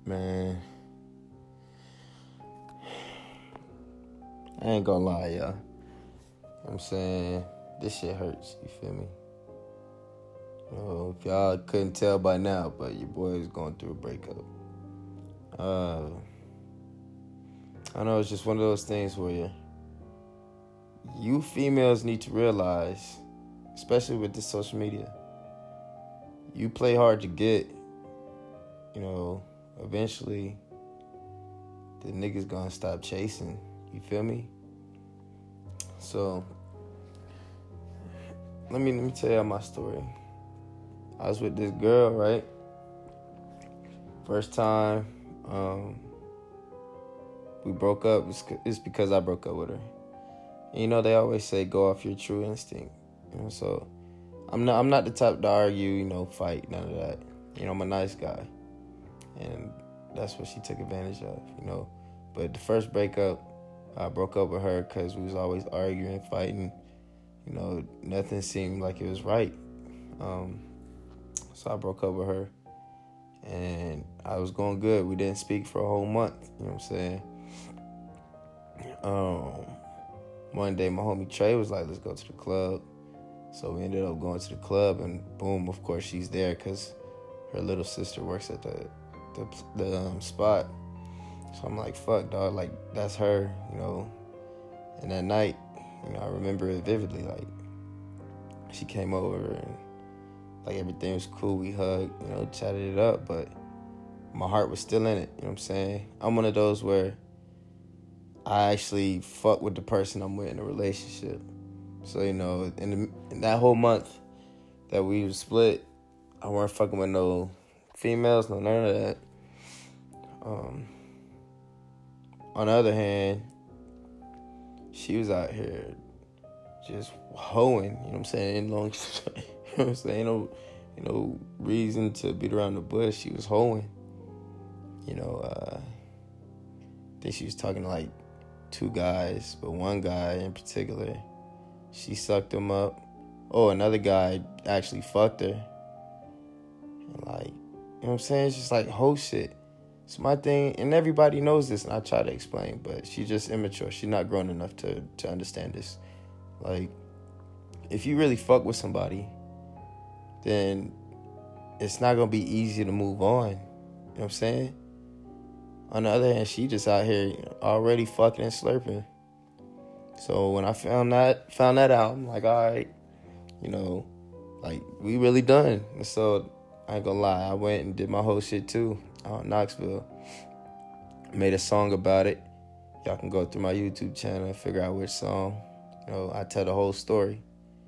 Man, I ain't gonna lie, y'all. You know what I'm saying? This shit hurts, you feel me? You know, if y'all couldn't tell by now, but your boy is going through a breakup. I know it's just one of those things where you females need to realize, especially with this social media, you play hard to get, you know, eventually the niggas gonna stop chasing. You feel me? So let me tell y'all my story. I was with this girl, right? First time we broke up. It's because I broke up with her. And you know they always say go off your true instinct. You know, so I'm not the type to argue, you know, fight, none of that. You know, I'm a nice guy, and that's what she took advantage of. You know, but the first breakup, I broke up with her because we was always arguing, fighting. You know, nothing seemed like it was right. So I broke up with her, and I was going good. We didn't speak for a whole month. You know what I'm saying? One day my homie Trey was like, let's go to the club. So we ended up going to the club, and boom, of course she's there because her little sister works at the spot. So I'm like, fuck, dog, like, that's her, you know. And that night, you know, I remember it vividly, like, she came over and, like, everything was cool. We hugged, you know, chatted it up, but my heart was still in it, you know what I'm saying? I'm one of those where I actually fuck with the person I'm with in a relationship. So, you know, in that whole month that we was split, I weren't fucking with no females, no none of that. On the other hand, she was out here just hoeing, you know what I'm saying? You know what I'm saying? Ain't no reason to beat around the bush. She was hoeing. You know, I think she was talking to like two guys, but one guy in particular, she sucked him up. Oh, another guy actually fucked her. And like, you know what I'm saying? It's just like hoe shit. It's my thing, and everybody knows this, and I try to explain, but she's just immature. She's not grown enough to understand this. Like, if you really fuck with somebody, then it's not going to be easy to move on. You know what I'm saying? On the other hand, she just out here already fucking and slurping. So when I found that out, I'm like, all right, you know, like, we really done. And so I ain't gonna lie, I went and did my whole shit too out in Knoxville. Made a song about it. Y'all can go through my YouTube channel and figure out which song. You know, I tell the whole story.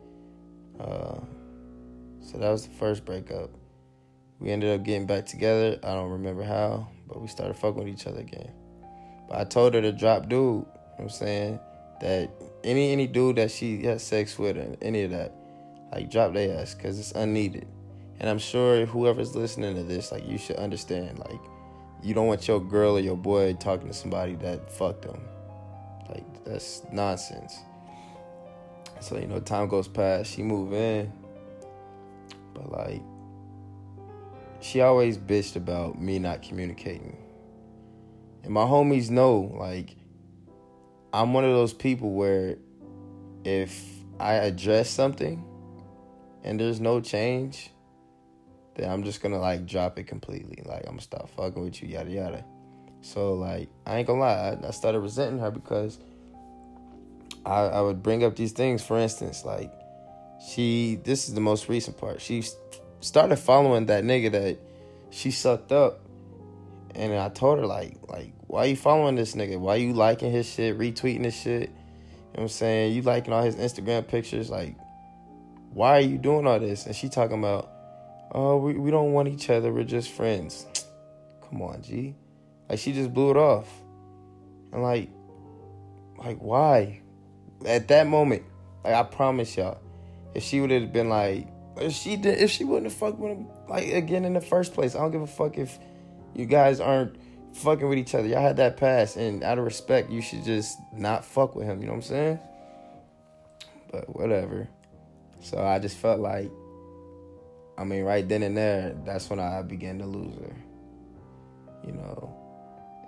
So that was the first breakup. We ended up getting back together. I don't remember how, but we started fucking with each other again. But I told her to drop dude. You know what I'm saying? That any dude that she has sex with or any of that, like, drop their ass because it's unneeded. And I'm sure whoever's listening to this, like, you should understand, like, you don't want your girl or your boy talking to somebody that fucked them. Like, that's nonsense. So, you know, time goes past. She move in. But, like, she always bitched about me not communicating. And my homies know, like, I'm one of those people where if I address something and there's no change, then I'm just gonna, like, drop it completely. Like, I'm gonna stop fucking with you, yada, yada. So, like, I ain't gonna lie. I started resenting her because I would bring up these things. For instance, like, this is the most recent part. She started following that nigga that she sucked up. And I told her, like, why you following this nigga? Why you liking his shit, retweeting his shit? You know what I'm saying? You liking all his Instagram pictures. Like, why are you doing all this? And she talking about, oh, we don't want each other. We're just friends. Come on, G. Like, she just blew it off. And, like, why? At that moment, like, I promise y'all, if she would have been like, if she wouldn't have fucked with him, like, again in the first place, I don't give a fuck if you guys aren't fucking with each other. Y'all had that past, and out of respect, you should just not fuck with him. You know what I'm saying? But whatever. So I just felt like, I mean, right then and there, that's when I began to lose her. You know,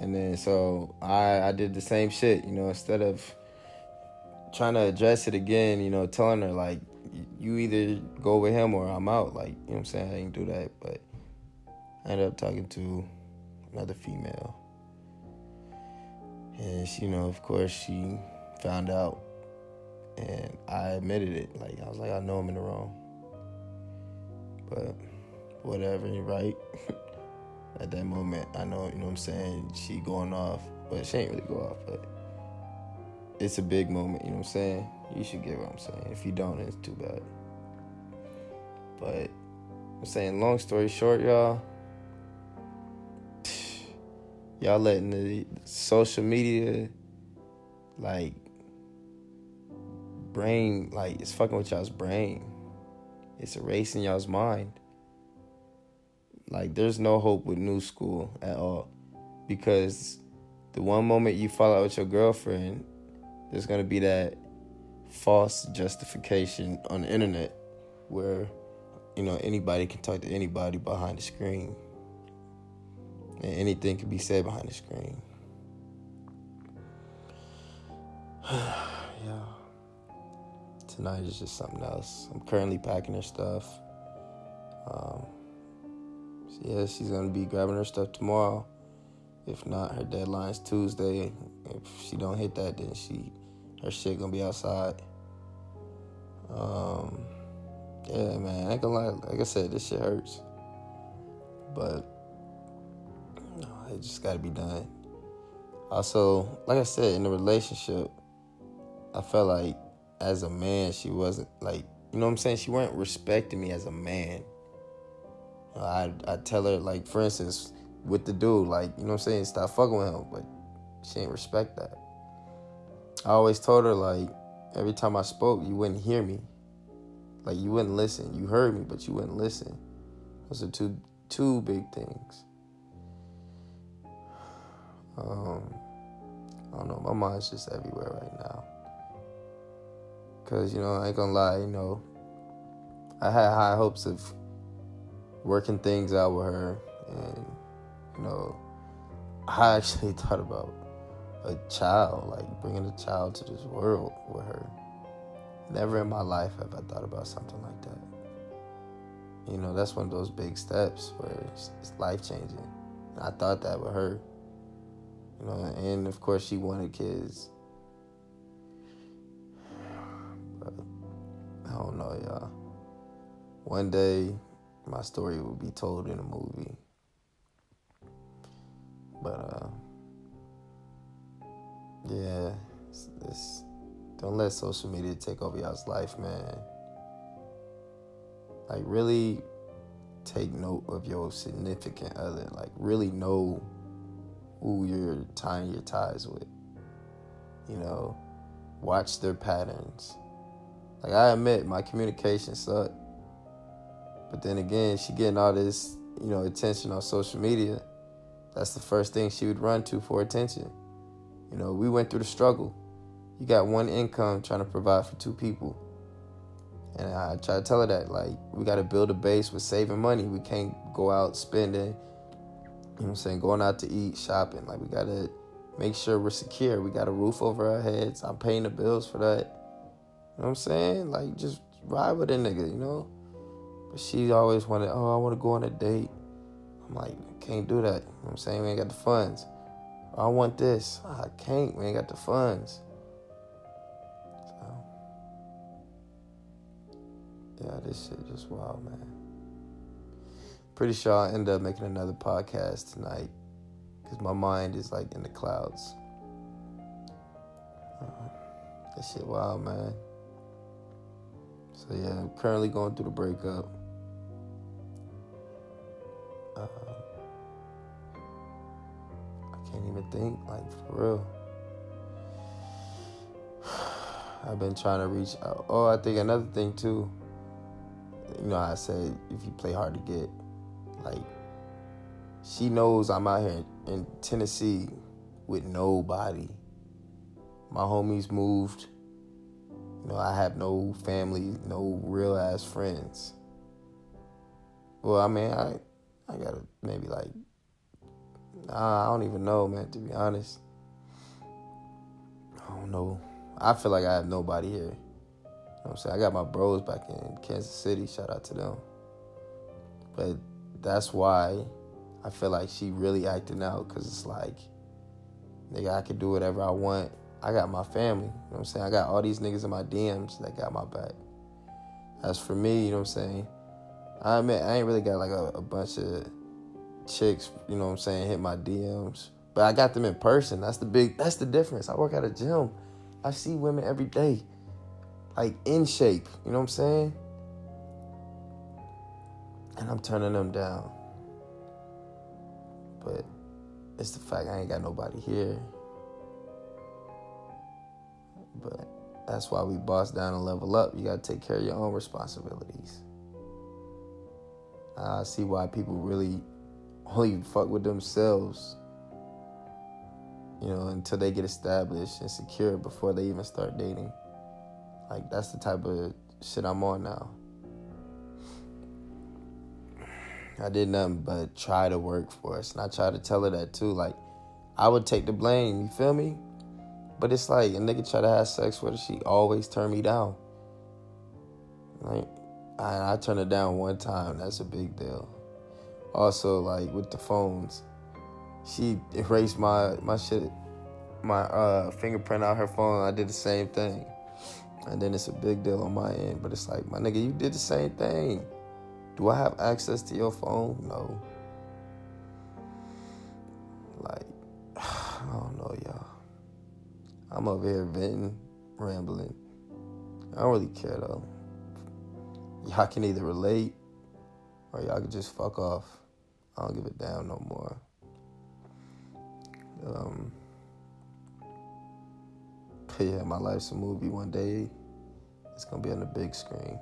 And then so I did the same shit, instead of trying to address it again, telling her like, you either go with him or I'm out. Like, what I'm saying? I didn't do that, but I ended up talking to another female. And she, of course, she found out. And I admitted it. Like, I was like, I know I'm in the wrong. But whatever, right? At that moment, I know, what I'm saying? She going off. But she ain't really go off, but it's a big moment, what I'm saying? You should get what I'm saying. If you don't, it's too bad. But I'm saying, long story short, y'all letting the social media, like, brain, like, it's fucking with y'all's brain. It's erasing y'all's mind. Like, there's no hope with new school at all. Because the one moment you fall out with your girlfriend, there's going to be that false justification on the internet where, anybody can talk to anybody behind the screen. And anything can be said behind the screen. Yeah. Tonight is just something else. I'm currently packing her stuff. Yeah, she's going to be grabbing her stuff tomorrow. If not, her deadline's Tuesday. If she don't hit that, then her shit gonna be outside. Yeah, man, I ain't gonna lie. Like I said, this shit hurts. But it just gotta be done. Also, like I said, in the relationship, I felt like as a man, she wasn't like, you know what I'm saying? She weren't respecting me as a man. I'd tell her, like, for instance, with the dude, like, you know what I'm saying, stop fucking with him, but she ain't respect that. I always told her, like, every time I spoke, you wouldn't hear me. Like, you wouldn't listen. You heard me, but you wouldn't listen. Those are two big things. I don't know, my mind's just everywhere right now. Because, I ain't gonna lie, I had high hopes of working things out with her, and I actually thought about a child, like bringing a child to this world with her. Never in my life have I thought about something like that. That's one of those big steps where it's life-changing. And I thought that with her. And of course she wanted kids. But I don't know, y'all. One day, my story will be told in a movie. But, yeah, don't let social media take over y'all's life, man. Like, really take note of your significant other. Like, really know who you're tying your ties with. Watch their patterns. Like, I admit, my communication sucked. But then again, she getting all this, attention on social media. That's the first thing she would run to for attention. We went through the struggle. You got one income trying to provide for two people. And I try to tell her that, like, we got to build a base with saving money. We can't go out spending, going out to eat, shopping. Like, we got to make sure we're secure. We got a roof over our heads. I'm paying the bills for that. You know what I'm saying? Like, just ride with a nigga, But she always wanted, I want to go on a date. I'm like, can't do that. You know what I'm saying? We ain't got the funds. I want this. I can't. We ain't got the funds. So, yeah, this shit just wild, man. Pretty sure I'll end up making another podcast tonight because my mind is like in the clouds. That shit wild, man. So yeah, I'm currently going through the breakup. I can't even think, like, for real. I've been trying to reach out. Oh, I think another thing too. I said if you play hard to get, like, she knows I'm out here in Tennessee with nobody. My homies moved. I have no family, no real ass friends. Well, I mean, I got maybe like I don't even know, man, to be honest. I don't know. I feel like I have nobody here. You know what I'm saying? I got my bros back in Kansas City. Shout out to them. But that's why I feel like she really acting out, because it's like, nigga, I can do whatever I want. I got my family. You know what I'm saying? I got all these niggas in my DMs that got my back. As for me, you know what I'm saying? I admit, I ain't really got like a bunch of chicks, you know what I'm saying, hit my DMs. But I got them in person. That's the difference. I work at a gym. I see women every day, like in shape, you know what I'm saying? And I'm turning them down. But it's the fact I ain't got nobody here. But that's why we boss down and level up. You gotta take care of your own responsibilities. I see why people really only fuck with themselves, you know, until they get established and secure before they even start dating. Like, that's the type of shit I'm on now. I did nothing but try to work for us. And I tried to tell her that too. Like, I would take the blame, you feel me? But it's like, a nigga try to have sex with her, she always turned me down. Like, I turned her down one time. That's a big deal. Also, like, with the phones, she erased my shit, my fingerprint out her phone. I did the same thing. And then it's a big deal on my end. But it's like, my nigga, you did the same thing. Do I have access to your phone? No. Like, I don't know, y'all. I'm over here venting, rambling. I don't really care, though. Y'all can either relate or y'all can just fuck off. I don't give a damn no more. But yeah, my life's a movie. One day, it's gonna be on the big screen.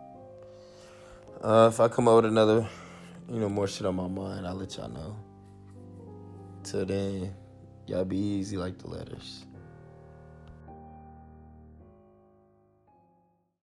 If I come up with another, more shit on my mind, I'll let y'all know. Till then, y'all be easy like the letters.